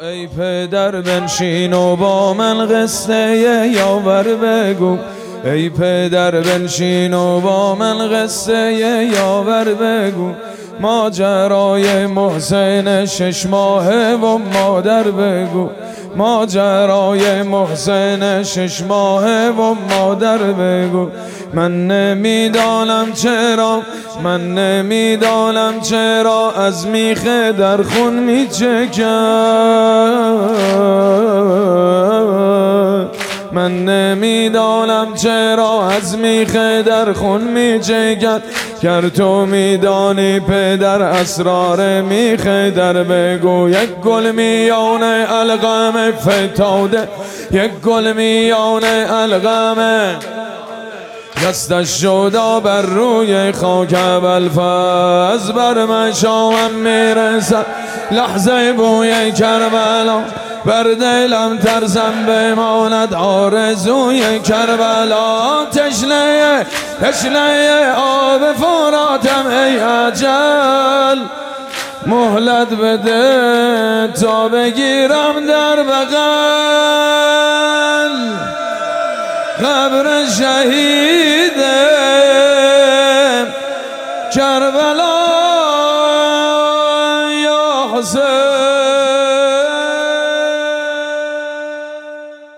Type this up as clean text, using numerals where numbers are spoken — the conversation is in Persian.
ای پدر بنشین و با من قصه یاور بگو، ای پدر بنشین و با من قصه یاور بگو، ماجرای محسن 6 ماهه و مادر بگو، ماجرای محسن 6 ماهه و مادر بگو. من نمیدانم چرا، من نمیدانم چرا از میخ در خون میچکم، من نمیدانم چرا از میخ در خون میچکد. گر تو میدانی پدر اسرار میخ در بگو، یک گل میان القم فتاده، یک گل میان القم دستش شد بر روی خاک ابوالفضل، بر مشامم میرسد لحظه بوی کربلا، بر دلم ترسم بماند آرزوی کربلا. تشنه تشنه آب فراتم ای اجل، مهلت بده تا بگیرم در بغل قبر شهید کربلا یا حسین.